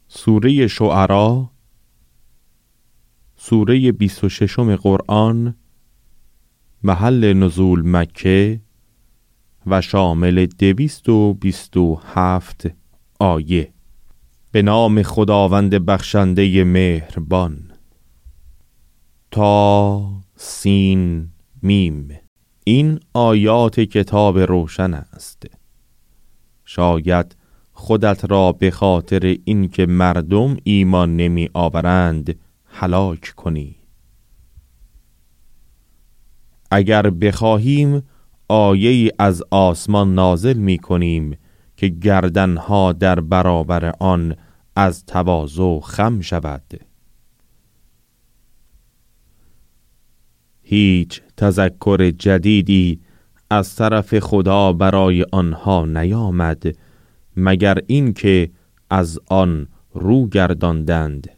سوره شعرا، سوره 26 قرآن، محل نزول مکه و شامل 227 آیه. به نام خداوند بخشنده مهربان. تا سین میم. این آیات کتاب روشن است. شاید خودت را به خاطر اینکه مردم ایمان نمی آورند هلاک کنی. اگر بخواهیم آیه‌ای از آسمان نازل می کنیم که گردنها در برابر آن از تواضع خم شود. هیچ تذکر جدیدی از طرف خدا برای آنها نیامد مگر اینکه از آن رو گرداندند.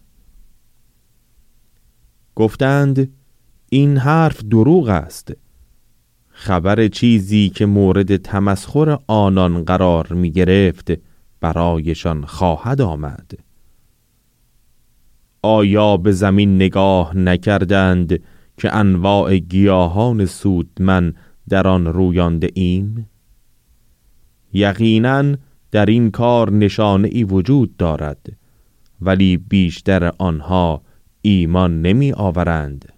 گفتند این حرف دروغ است. خبر چیزی که مورد تمسخر آنان قرار می گرفت برایشان خواهد آمد. آیا به زمین نگاه نکردند که انواع گیاهان سودمند در آن رویانده ایم؟ یقیناً در این کار نشانه‌ای وجود دارد، ولی بیشتر آنها ایمان نمی آورند.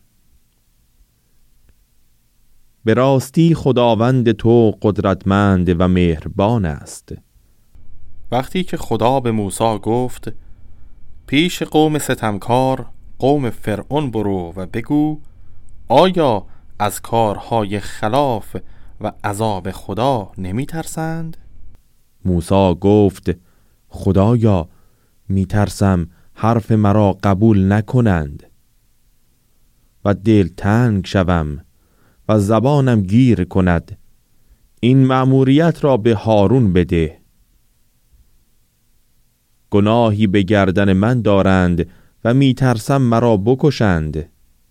به راستی خداوند تو قدرتمند و مهربان است. وقتی که خدا به موسی گفت پیش قوم ستمکار قوم فرعون برو و بگو آیا از کارهای خلاف و عذاب خدا نمی ترسند؟ موسی گفت خدایا می ترسم حرف مرا قبول نکنند و دل تنگ شوم و زبانم گیر کند. این مأموریت را به هارون بده. گناهی به گردن من دارند و می ترسم مرا بکشند.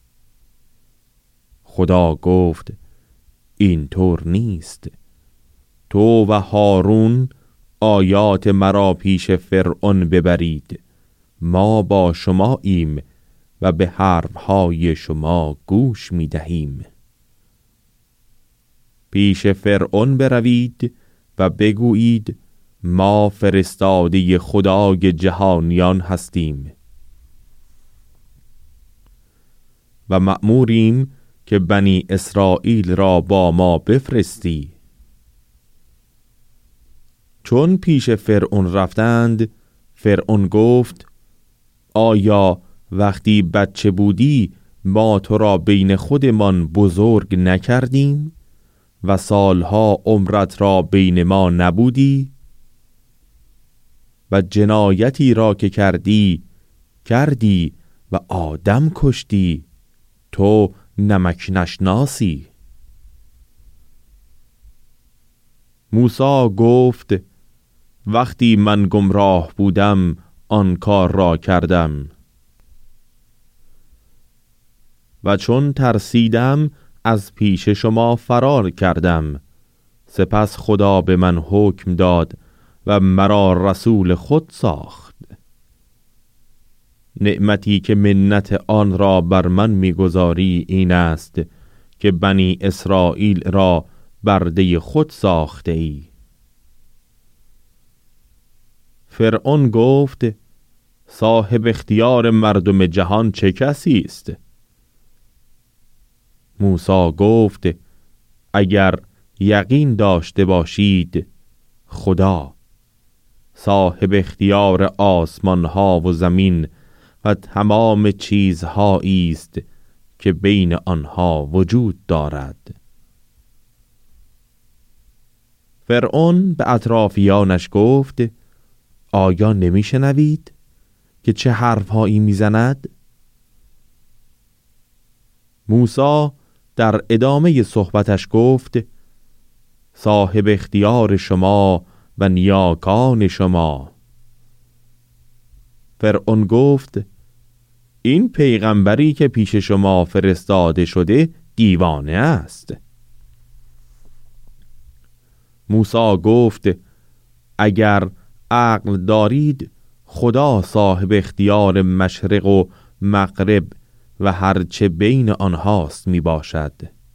خدا گفت این طور نیست. تو و هارون آیات مرا پیش فرعون ببرید. ما با شما ایم و به حرفهای شما گوش می دهیم. پیش فرعون بروید و بگویید ما فرستاده خدای جهانیان هستیم و مأموریم که بنی اسرائیل را با ما بفرستی. چون پیش فرعون رفتند، فرعون گفت آیا وقتی بچه بودی ما تو را بین خودمان بزرگ نکردیم و سالها عمرت را بین ما نبودی؟ و جنایتی را که کردی و آدم کشتی، تو نمک نشناسی. موسی گفت وقتی من گمراه بودم آن کار را کردم و چون ترسیدم از پیش شما فرار کردم. سپس خدا به من حکم داد و مرا رسول خود ساخت. نعمتی که منت آن را بر من می‌گذاری این است که بنی اسرائیل را برده خود ساخته ای. فرعون گفت صاحب اختیار مردم جهان چه کسی است؟ موسی گفت اگر یقین داشته باشید خدا صاحب اختیار آسمان ها و زمین و تمام چیزهایی است که بین آنها وجود دارد. فرعون به اطرافیانش گفت آیا نمی شنوید که چه حرفهایی می زند؟ موسی در ادامه صحبتش گفت صاحب اختیار شما و نیاکان شما. فرعون گفت این پیغمبری که پیش شما فرستاده شده دیوانه است. موسی گفت اگر عقل دارید خدا صاحب اختیار مشرق و مغرب و هرچه بین آنهاست می باشد.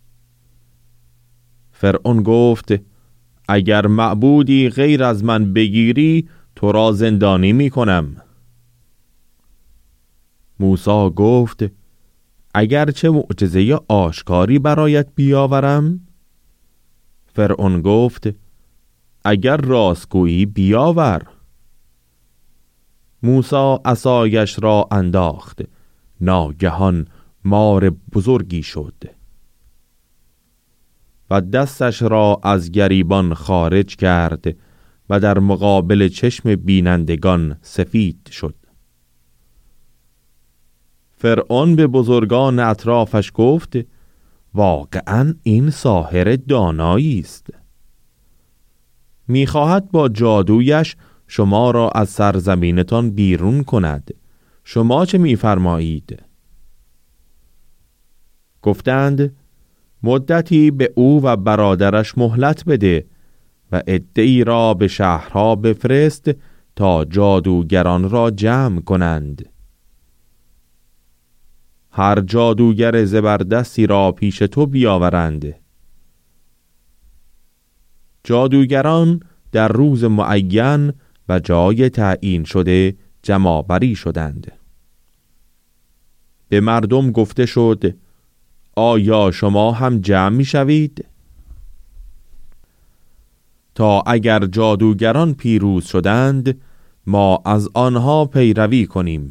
فرعون گفت اگر معبودی غیر از من بگیری تو را زندانی می کنم. موسی گفت اگر چه معجزه آشکاری برایت بیاورم؟ فرعون گفت اگر راستگویی بیاور. موسی عصایش را انداخت، ناگهان مار بزرگی شد و دستش را از گریبان خارج کرد و در مقابل چشم بینندگان سفید شد. فرعون به بزرگان اطرافش گفت واقعاً این ساحر دانایی است. می‌خواهد با جادویش شما را از سرزمینتان بیرون کند. شما چه می‌فرمایید؟ گفتند مدتی به او و برادرش مهلت بده و عده‌ای را به شهرها بفرست تا جادوگران را جمع کنند. هر جادوگر زبردستی را پیش تو بیاورند. جادوگران در روز معین و جای تعیین شده جمع‌آوری شدند. به مردم گفته شد آیا شما هم جمع می شوید؟ تا اگر جادوگران پیروز شدند ما از آنها پیروی کنیم.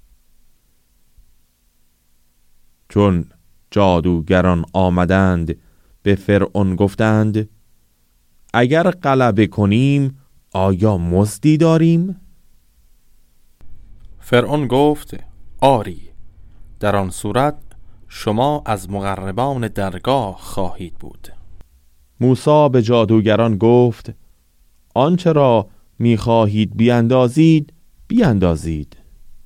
چون جادوگران آمدند به فرعون گفتند اگر غلبه کنیم آیا مزدی داریم؟ فرعون گفت آری، در آن صورت شما از مقربان درگاه خواهید بود. موسی به جادوگران گفت آنچه را می‌خواهید بیندازید بیندازید.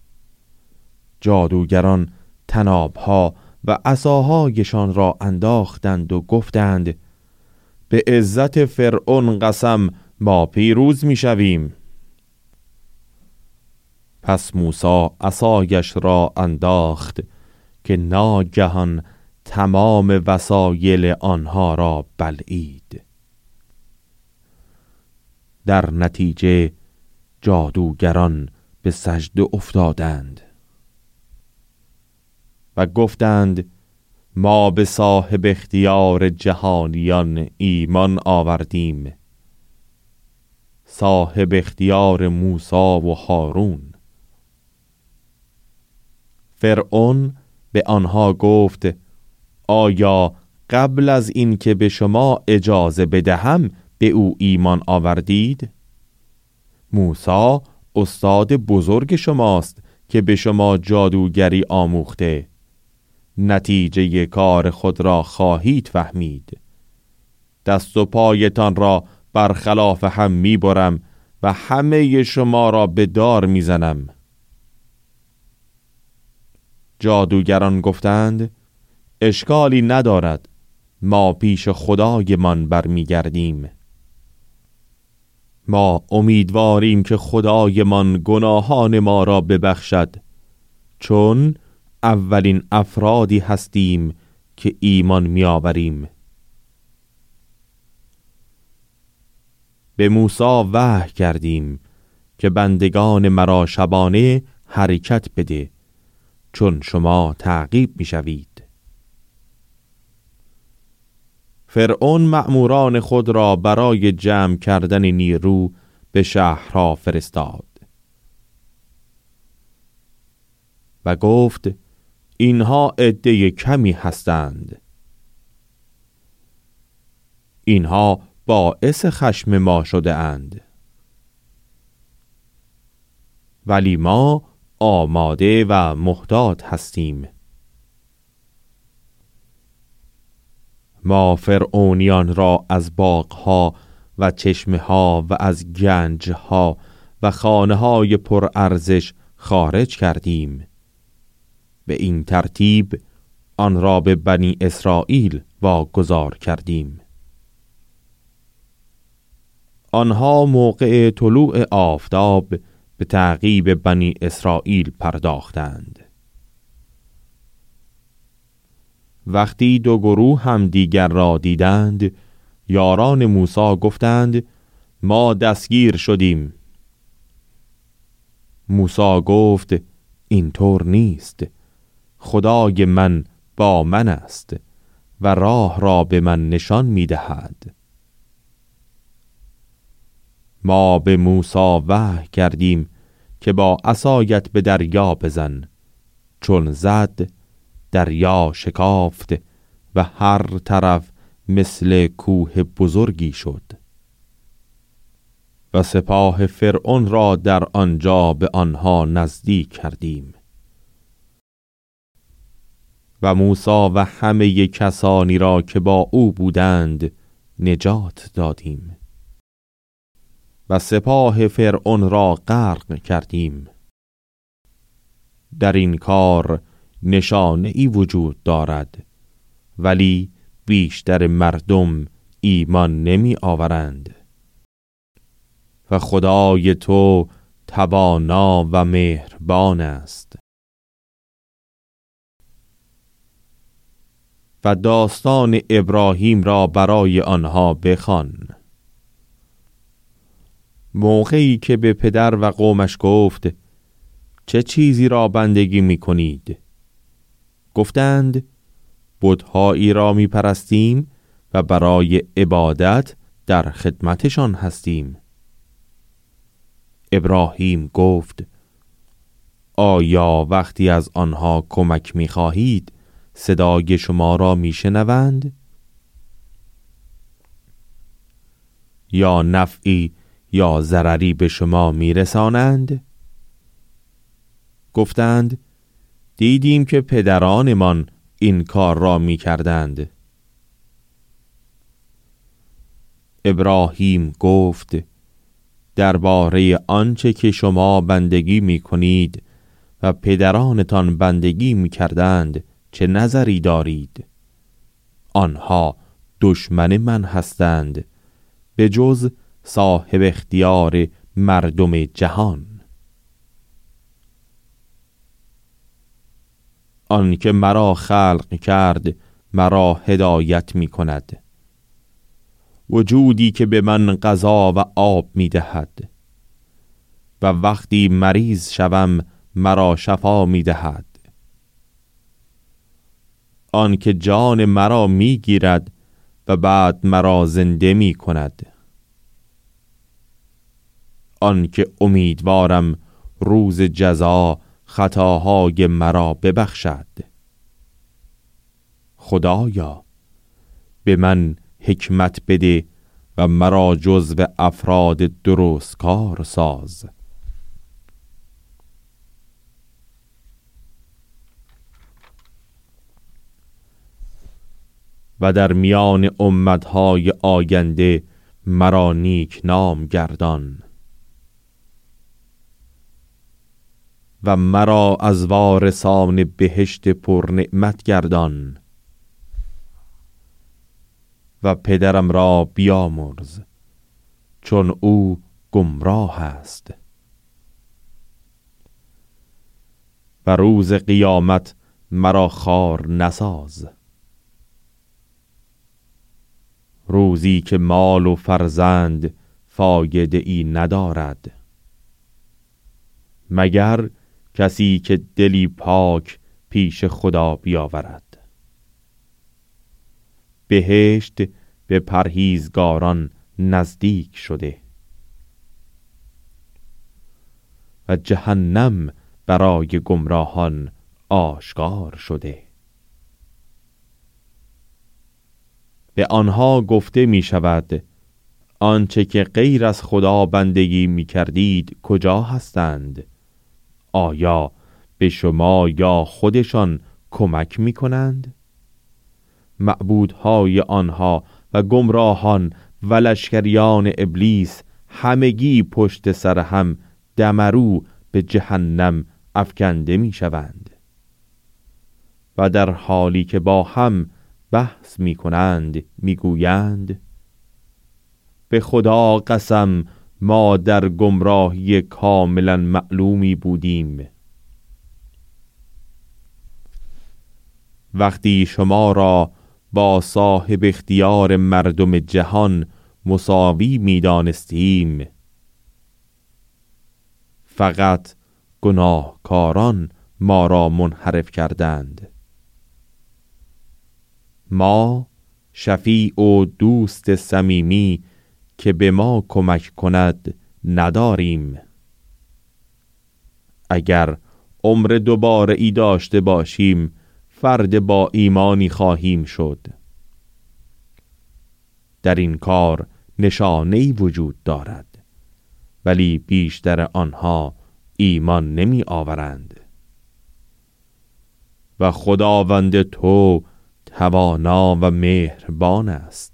جادوگران طناب‌ها و عصاهایشان را انداختند و گفتند به عزت فرعون قسم ما پیروز می‌شویم. پس موسی عصایش را انداخت که ناگهان تمام وسایل آنها را بلعید. در نتیجه جادوگران به سجده افتادند و گفتند ما به صاحب اختیار جهانیان ایمان آوردیم، صاحب اختیار موسی و هارون. فرعون به آنها گفت آیا قبل از این که به شما اجازه بدهم به او ایمان آوردید؟ موسی استاد بزرگ شماست که به شما جادوگری آموخته. نتیجه کار خود را خواهید فهمید. دست و پایتان را برخلاف هم میبرم و همه شما را به دار میزنم. جادوگران گفتند اشکالی ندارد، ما پیش خدایمان برمیگردیم. ما امیدواریم که خدایمان گناهان ما را ببخشد، چون اولین افرادی هستیم که ایمان می‌آوریم. به موسی وحی کردیم که بندگان مرا شبانه حرکت بده، چون شما تعقیب می‌شوید. فرعون مأموران خود را برای جمع کردن نیرو به شهرها فرستاد و گفت اینها عده کمی هستند. اینها باعث خشم ما شده اند، ولی ما آماده و محتاط هستیم. ما فرعونیان را از باغها و چشمه‌ها و از گنجها و خانه‌های پرارزش خارج کردیم. به این ترتیب آن را به بنی اسرائیل واگذار کردیم. آنها موقع طلوع آفتاب به تعقیب بنی اسرائیل پرداختند. وقتی دو گروه هم دیگر را دیدند، یاران موسی گفتند ما دستگیر شدیم. موسی گفت اینطور نیست، خدای من با من است و راه را به من نشان می دهد. ما به موسی وحی کردیم که با عصایت به دریا بزن. چون زد، دریا شکافت و هر طرف مثل کوه بزرگی شد و سپاه فرعون را در آنجا به آنها نزدیک کردیم و موسی و همه کسانی را که با او بودند نجات دادیم و سپاه فرعون را غرق کردیم. در این کار نشانه ای وجود دارد، ولی بیشتر مردم ایمان نمی آورند و خدای تو توانا و مهربان است. و داستان ابراهیم را برای آنها بخوان. موقعی که به پدر و قومش گفت چه چیزی را بندگی می کنید؟ گفتند بت‌هایی را می پرستیم و برای عبادت در خدمتشان هستیم. ابراهیم گفت آیا وقتی از آنها کمک می خواهید صدای شما را می شنوند؟ یا نفعی یا ضرری به شما می رسانند؟ گفتند دیدیم که پدرانمان این کار را می کردند. ابراهیم گفت درباره آنچه که شما بندگی می کنید و پدرانتان بندگی می کردند چه نظری دارید؟ آنها دشمن من هستند به جز صاحب اختیار مردم جهان. آن که مرا خلق کرد مرا هدایت می کند، وجودی که به من غذا و آب می دهد و وقتی مریض شوم مرا شفا می دهد. آن که جان مرا می گیرد و بعد مرا زنده می کند. آن که امیدوارم روز جزا خطاهای مرا ببخشد. خدایا به من حکمت بده و مرا جزو افراد درستکار ساز. و در میان امتهای آینده مرا نیک نام گردان و مرا از وارثان بهشت پر نعمت گردان و پدرم را بیامرز چون او گمراه است و روز قیامت مرا خوار نساز، روزی که مال و فرزند فایده ای ندارد مگر کسی که دلی پاک پیش خدا بیاورد. بهشت به پرهیزگاران نزدیک شده و جهنم برای گمراهان آشکار شده. به آنها گفته می شود آنچه که غیر از خدا بندگی می کردید کجا هستند؟ آیا به شما یا خودشان کمک می کنند؟ معبودهای آنها و گمراهان و لشکریان ابلیس همگی پشت سر هم دمرو به جهنم افکنده می شوند و در حالی که با هم بحث می کنند می گویند به خدا قسم ما در گمراهی کاملا معلومی بودیم. وقتی شما را با صاحب اختیار مردم جهان مساوی می دانستیم، فقط گناهکاران ما را منحرف کردند. ما شفیع و دوست صمیمی که به ما کمک کند نداریم. اگر عمر دوباره ای داشته باشیم فرد با ایمانی خواهیم شد. در این کار نشانه‌ای وجود دارد، ولی بیشتر آنها ایمان نمی آورند. و خداوند تو توانا و مهربان است.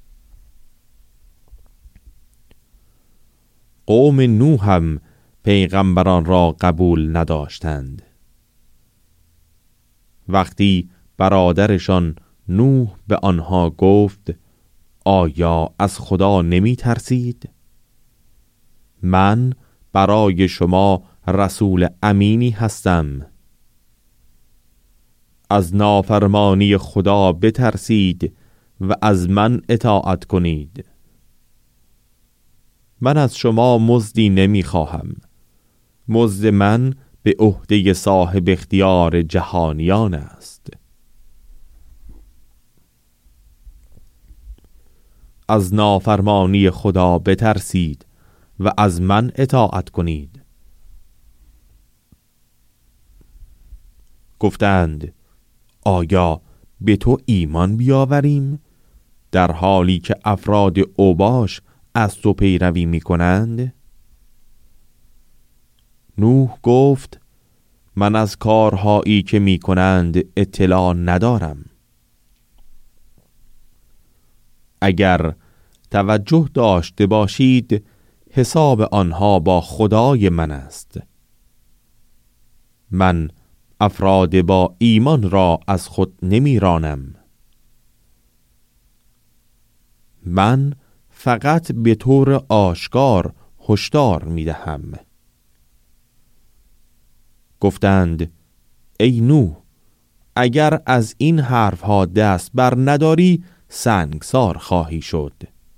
قوم نوح هم پیغمبران را قبول نداشتند. وقتی برادرشان نوح به آنها گفت آیا از خدا نمی ترسید؟ من برای شما رسول امینی هستم. از نافرمانی خدا بترسید و از من اطاعت کنید. من از شما مزدی نمی خواهم. مزد من به عهده صاحب اختیار جهانیان است. از نافرمانی خدا بترسید و از من اطاعت کنید. گفتند آیا به تو ایمان بیاوریم در حالی که افراد اوباش از تو پیروی می کنند؟ نوح گفت من از کارهایی که می کنند اطلاع ندارم. اگر توجه داشته باشید حساب آنها با خدای من است. من افراد با ایمان را از خود نمی رانم. من فقط به طور آشکار هشدار می دهم. گفتند ای نوح، اگر از این حرفها دست بر نداری سنگسار خواهی شد.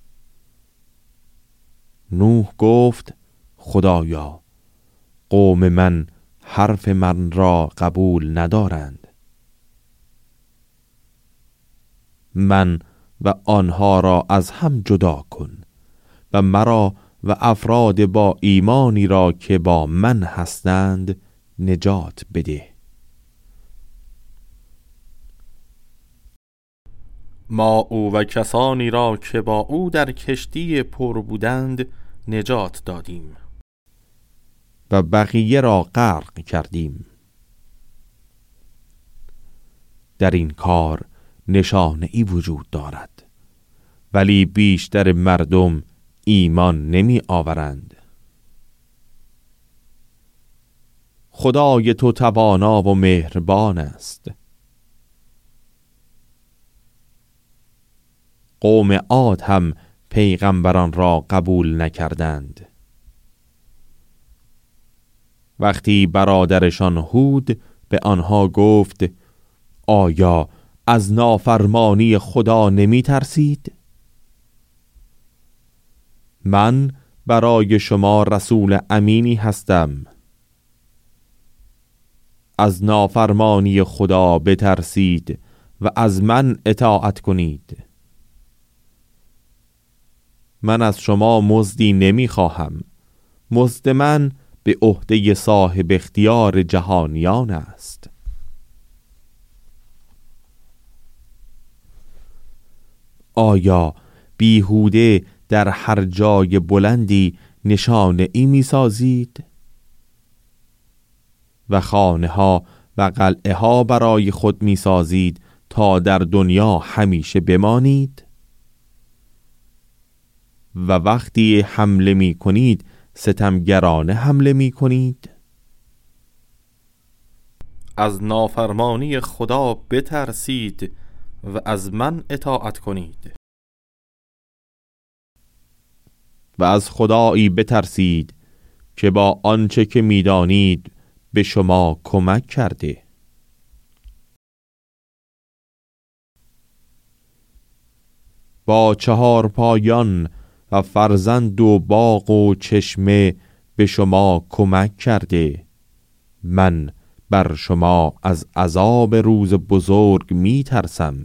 نوح گفت خدایا، قوم من حرف من را قبول ندارند. من و آنها را از هم جدا کن و مرا و افراد با ایمانی را که با من هستند نجات بده. ما او و کسانی را که با او در کشتی پر بودند نجات دادیم و بقیه را غرق کردیم. در این کار نشانه ای وجود دارد، ولی بیشتر مردم ایمان نمی آورند. خدای تو توانا و مهربان است. قوم عاد هم پیغمبران را قبول نکردند. وقتی برادرشان هود به آنها گفت آیا از نافرمانی خدا نمی ترسید؟ من برای شما رسول امینی هستم. از نافرمانی خدا بترسید و از من اطاعت کنید. من از شما مزدی نمی خواهم. مزد من به عهده صاحب اختیار جهانیان است. آیا بیهوده در هر جای بلندی نشانه ای می سازید؟ و خانه ها و قلعه ها برای خود می سازید تا در دنیا همیشه بمانید؟ و وقتی حمله می کنید ستمگرانه حمله می کنید؟ از نافرمانی خدا بترسید و از من اطاعت کنید. و از خدایی بترسید که با آنچه که می‌دانید به شما کمک کرده. با 4 پایان و فرزند و باغ و چشمه به شما کمک کرده. من بر شما از عذاب روز بزرگ می ترسم.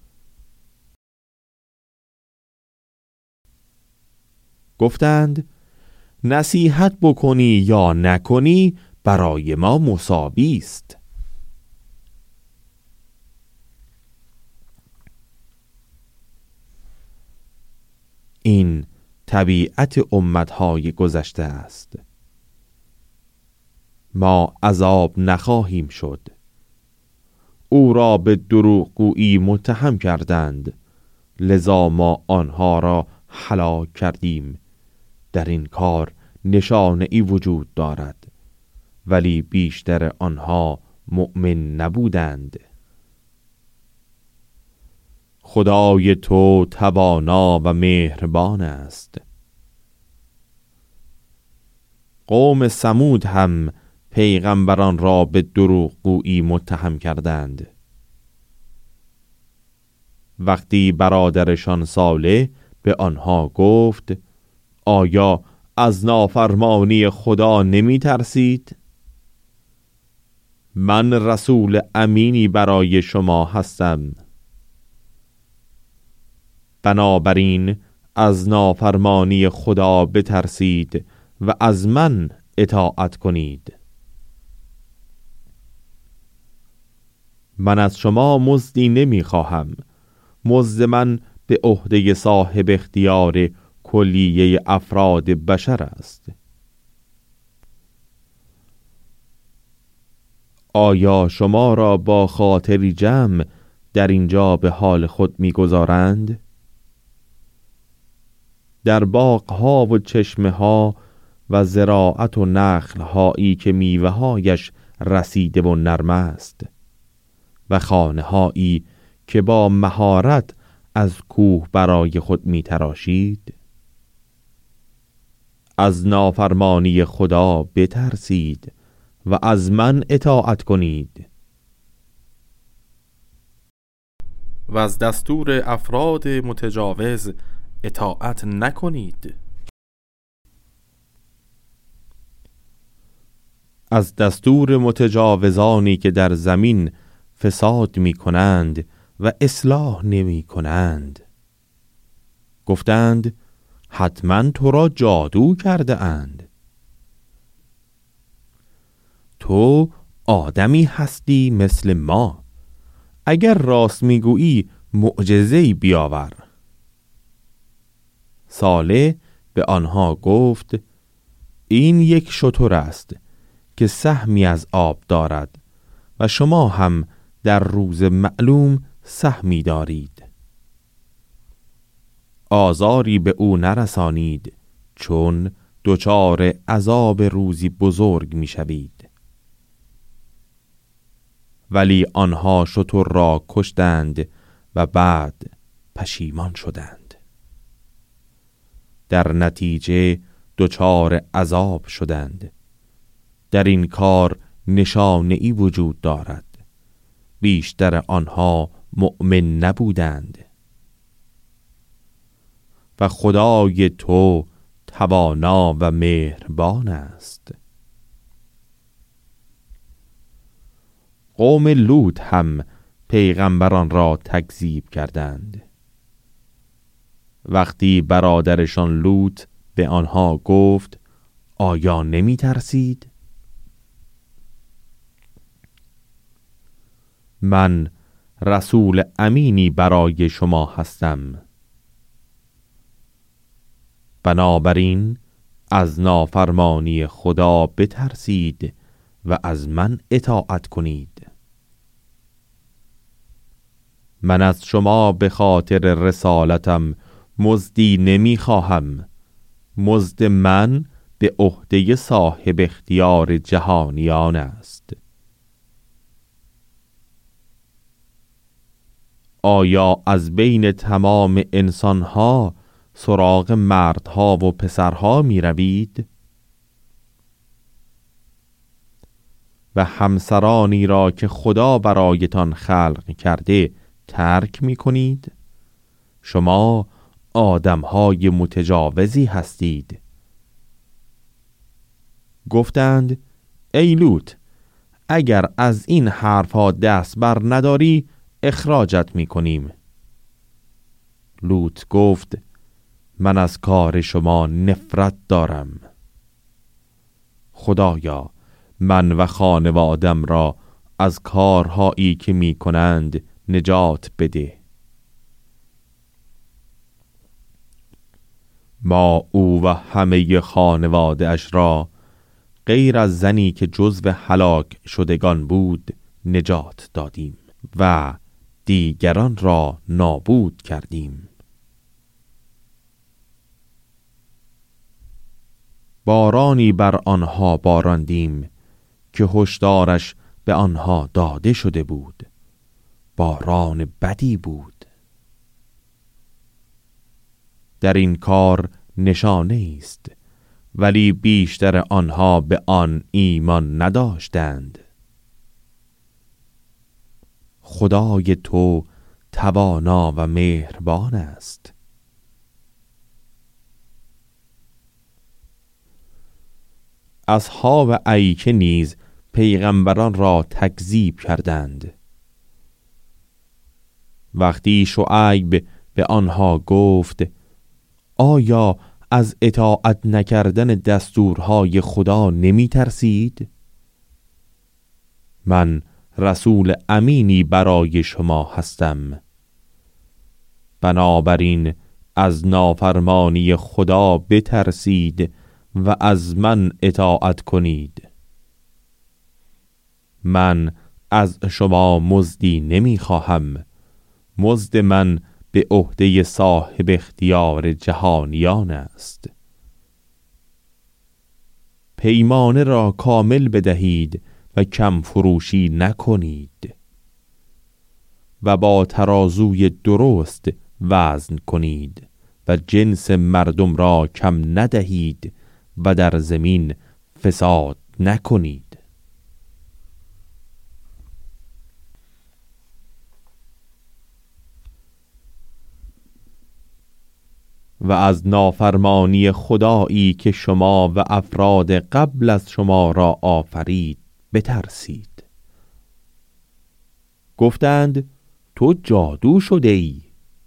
گفتند نصیحت بکنی یا نکنی برای ما مساوی است. این طبیعت امتهای گذشته است. ما عذاب نخواهیم شد. او را به دروغگویی متهم کردند، لذا ما آنها را هلاک کردیم. در این کار نشانه ای وجود دارد، ولی بیشتر آنها مؤمن نبودند. خدای تو توانا و مهربان است. قوم ثمود هم پیغمبران را به دروغگویی متهم کردند. وقتی برادرشان صالح به آنها گفت آیا از نافرمانی خدا نمی ترسید؟ من رسول امینی برای شما هستم. بنابراین از نافرمانی خدا بترسید و از من اطاعت کنید. من از شما مزدی نمی خواهم. مزد من به عهده صاحب اختیار کلیه افراد بشر است. آیا شما را با خاطری جمع در اینجا به حال خود می‌گذارند؟ در باغ‌ها و چشمه‌ها و زراعت و نخل‌هایی که میوه‌هایش رسیده و نرم است و خانه‌هایی که با مهارت از کوه برای خود می‌تراشید. از نافرمانی خدا بترسید و از من اطاعت کنید. و از دستور افراد متجاوز اطاعت نکنید. از دستور متجاوزانی که در زمین فساد می کنند و اصلاح نمی کنند. گفتند حتما تو را جادو کرده اند. تو آدمی هستی مثل ما. اگر راست میگویی معجزه‌ای بیاور. صالح به آنها گفت این یک شتر است که سهمی از آب دارد و شما هم در روز معلوم سهمی دارید. آزاری به او نرسانید، چون دچار عذاب روزی بزرگ میشوید. ولی آنها شتر را کشتند و بعد پشیمان شدند. در نتیجه دچار عذاب شدند. در این کار نشانه ای وجود دارد. بیشتر آنها مؤمن نبودند. و خدای تو توانا و مهربان است. قوم لوط هم پیغمبران را تکذیب کردند. وقتی برادرشان لوط به آنها گفت آیا نمی ترسید؟ من رسول امینی برای شما هستم. بنابراین از نافرمانی خدا بترسید و از من اطاعت کنید. من از شما به خاطر رسالتم مزدی نمی خواهم. مزد من به عهده صاحب اختیار جهانیان است. آیا از بین تمام انسانها سراغ مردها و پسرها می روید و همسرانی را که خدا برایتان خلق کرده ترک می کنید؟ شما آدمهای متجاوزی هستید. گفتند ای لوط، اگر از این حرفها دست بر نداری اخراجت می کنیم. لوط گفت من از کار شما نفرت دارم. خدایا من و خانوادم را از کارهایی که می کنند نجات بده. ما او و همه خانواده اش را غیر از زنی که جزو هلاک شدگان بود نجات دادیم و دیگران را نابود کردیم. بارانی بر آنها باراندیم که هشدارش به آنها داده شده بود. باران بدی بود. در این کار نشانه است، ولی بیشتر آنها به آن ایمان نداشتند. خدای تو توانا و مهربان است. اصحاب ایکه نیز پیغمبران را تکذیب کردند. وقتی شعیب به آنها گفت آیا از اطاعت نکردن دستورهای خدا نمی ترسید؟ من رسول امینی برای شما هستم. بنابراین از نافرمانی خدا بترسید و از من اطاعت کنید. من از شما مزدی نمی خواهم. مزد من به عهده صاحب اختیار جهانیان است. پیمانه را کامل بدهید و کم فروشی نکنید و با ترازوی درست وزن کنید و جنس مردم را کم ندهید و در زمین فساد نکنید. و از نافرمانی خدایی که شما و افراد قبل از شما را آفرید بترسید. گفتند تو جادو شده ای.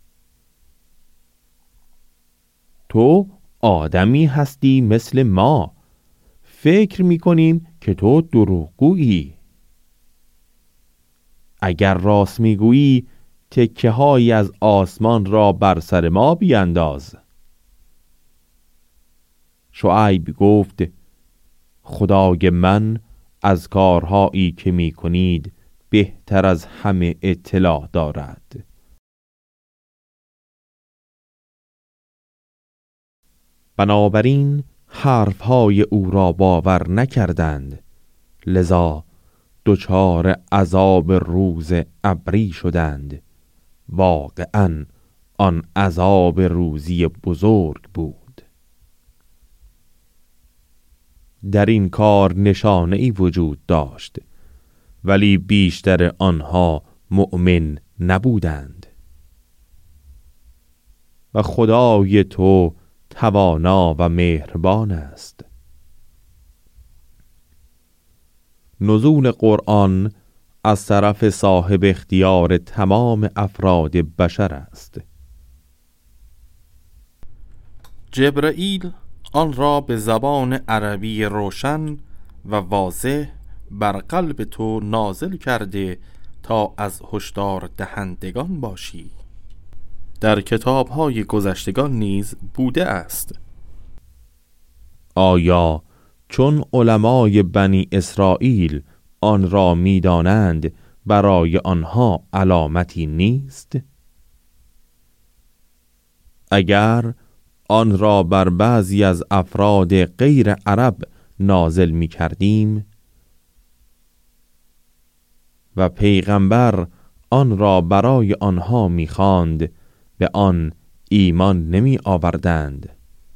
تو آدمی هستی مثل ما. فکر می کنیم که تو دروغگویی. اگر راست می گویی تکه هایی از آسمان را بر سر ما بینداز. شعیب گفت خدای من از کارهایی که می کنید بهتر از همه اطلاع دارد. بنابراین حرفهای او را باور نکردند، لذا دچار عذاب روز ابری شدند. واقعاً آن عذاب روزی بزرگ بود. در این کار نشانه‌ای وجود داشت، ولی بیشتر آنها مؤمن نبودند. و خدای تو توانا و مهربان است. نزول قرآن از طرف صاحب اختیار تمام افراد بشر است. جبرائیل آن را به زبان عربی روشن و واضح بر قلب تو نازل کرده تا از هشدار دهندگان باشی. در کتاب‌های گذشتگان نیز بوده است. آیا چون علمای بنی اسرائیل آن را می‌دانند برای آنها علامتی نیست؟ اگر آن را بر بعضی از افراد غیر عرب نازل می کردیم و پیغمبر آن را برای آنها می خواند، به آن ایمان نمی آوردند.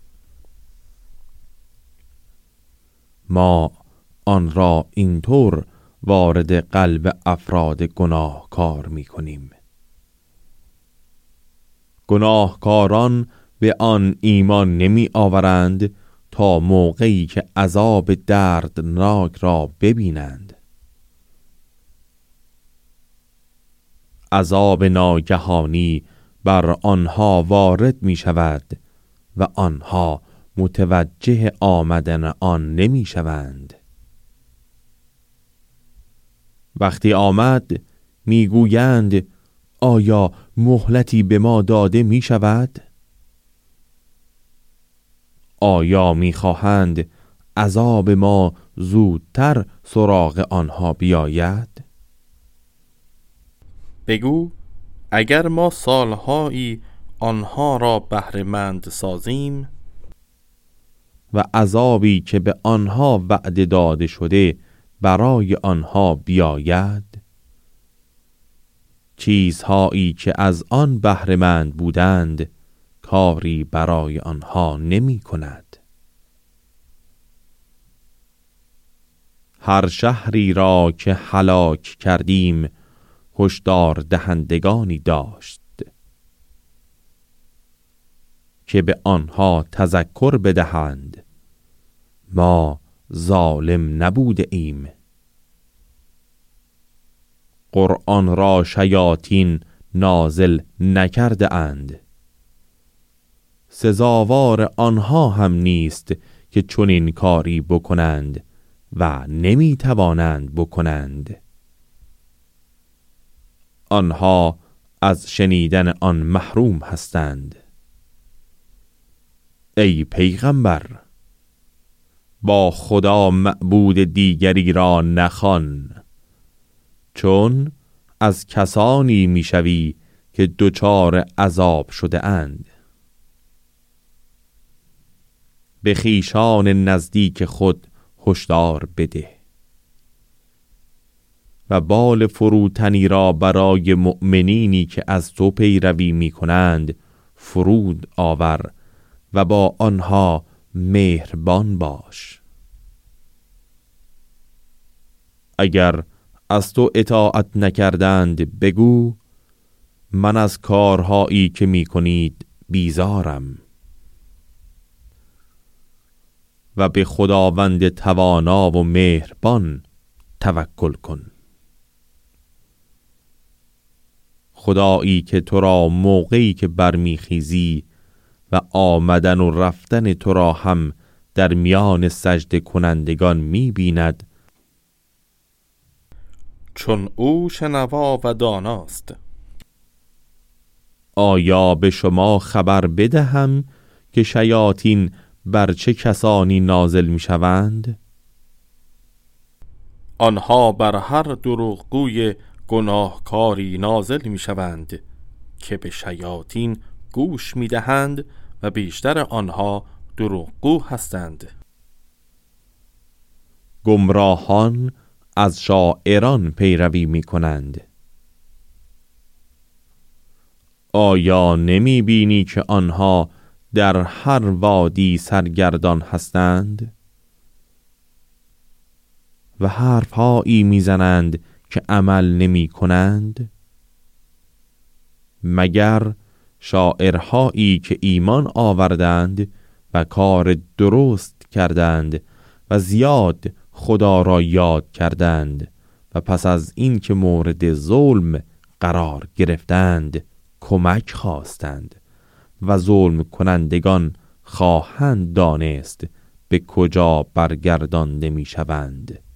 ما آن را اینطور وارد قلب افراد گناهکار می کنیم. گناهکاران به آن ایمان نمی آورند تا موقعی که عذاب دردناک را ببینند. عذاب ناگهانی بر آنها وارد می شود و آنها متوجه آمدن آن نمی شوند. وقتی آمد می گویند آیا مهلتی به ما داده می شود؟ آیا می خواهند عذاب ما زودتر سراغ آنها بیاید؟ بگو اگر ما سالهایی آنها را بهره‌مند سازیم و عذابی که به آنها وعده داده شده برای آنها بیاید، چیزهایی که از آن بهره‌مند بودند کاری برای آنها نمی کند. هر شهری را که هلاک کردیم هشدار دهندگانی داشت که به آنها تذکر بدهند ما ظالم نبوده ایم. قرآن را شیاطین نازل نکرده اند. سزاوار آنها هم نیست که چنین کاری بکنند و نمی توانند بکنند. آنها از شنیدن آن محروم هستند. ای پیغمبر، با خدا معبود دیگری را نخوان، چون از کسانی میشوی که دچار عذاب شده اند. به خویشان نزدیک خود هشدار بده و بال فروتنی را برای مؤمنینی که از تو پیروی می کنند فرود آور و با آنها مهربان باش. اگر از تو اطاعت نکردند بگو من از کارهایی که می کنید بیزارم و به خداوند توانا و مهربان توکل کن. خدایی که تو را موقعی که برمیخیزی و آمدن و رفتن تو را هم در میان سجده کنندگان می‌بیند، چون او شنوا و داناست. آیا به شما خبر بدهم که شیاطین بر چه کسانی نازل می‌شوند؟ آنها بر هر دروغگوی گناهکاری نازل می‌شوند که به شیاطین گوش می‌دهند و بیشتر آنها دروغگو هستند. گمراهان از شاعران پیروی می‌کنند. آیا نمی‌بینی که آنها در هر وادی سرگردان هستند و حرفهایی می‌زنند که عمل نمی‌کنند؟ مگر شاعرهایی که ایمان آوردند و کار درست کردند و زیاد خدا را یاد کردند و پس از این که مورد ظلم قرار گرفتند کمک خواستند و ظلم کنندگان خواهند دانست به کجا برگردانده می شوند.